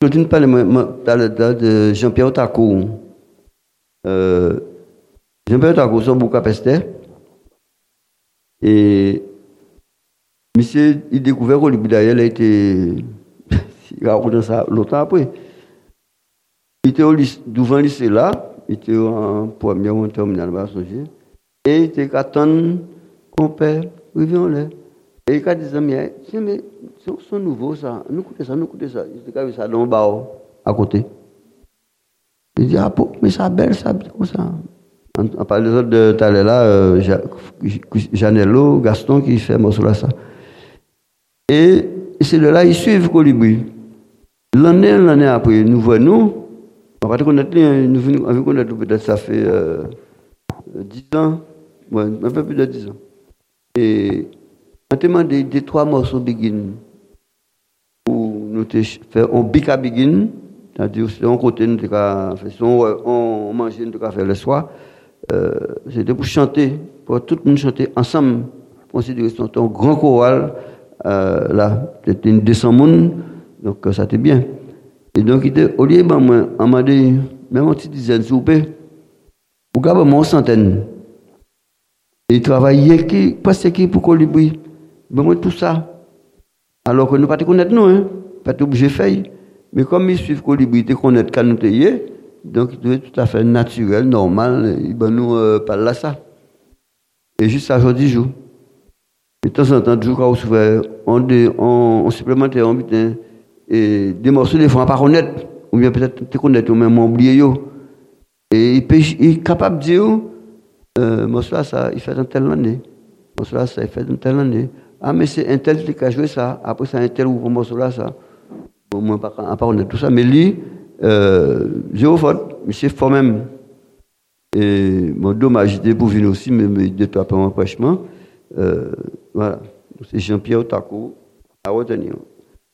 Je ne parle de Jean-Pierre Otakou. Jean-Pierre Otakou, son Boucapestais. Et monsieur, il découvert qu'au Libye d'ailleurs, il a été. Il a raconté ça longtemps après. Il était devant le lycée là, il était en première ou en terminale, et il était qu'à attendre qu'on père, reviens-le. Et il a dit, mais c'est nouveau ça, nous écoutez ça. Il était qu'à ça dans le bar, à côté. Il dit, ah, mais ça belle, ça, comme ça. On parle des autres de tout à l'heure là, Janello, Gaston qui fait morceau là ça. Et c'est de là, ils suivent Colibri. L'année après, nous voyons, on va connaître, nous venons connaître peut-être ça fait 10 ans, ouais, un peu plus de 10 ans. Et on a demandé des 3 morceaux Begin pour nous faire un bic à Begin, c'est-à-dire c'est un côté nous on mangeait nous faire le soir. C'était pour chanter, pour tout le monde chanter ensemble. Considéré que c'était un grand choral, là, c'était une 200 personnes, donc ça était bien. Et donc, au lieu de moi, on m'a dit, même une petite dizaine, s'il vous plaît, vous gardez une centaine. Et il travaillait presque pour Colibri. Ben, tout ça. Alors que nous ne pouvons pas connaître, nous, hein, pas obligé de faire. Mais comme ils suivent Colibri, ils connaissent quand nous sommes, donc il est tout à fait naturel, normal, ils nous parlent là ça. Et juste à jour 10 jours. De temps en temps, on supplémentaire, on met des morceaux des fois pas connaître, ou bien peut-être te connaître, ou même oublier. Et il est capable de dire, morceau là, ça, il fait une telle année. Morceau là, ça, il fait une telle année. Ah, mais c'est un tel qui a joué ça, après c'est un tel ou morceau là, ça. Bon, moi, pas connaître tout ça, mais lui, zéro faute, monsieur fort même. Et bon, dommage, j'étais pour venir aussi, mais il était pas fraîchement. Voilà. C'est Jean-Pierre Otakou à retenir.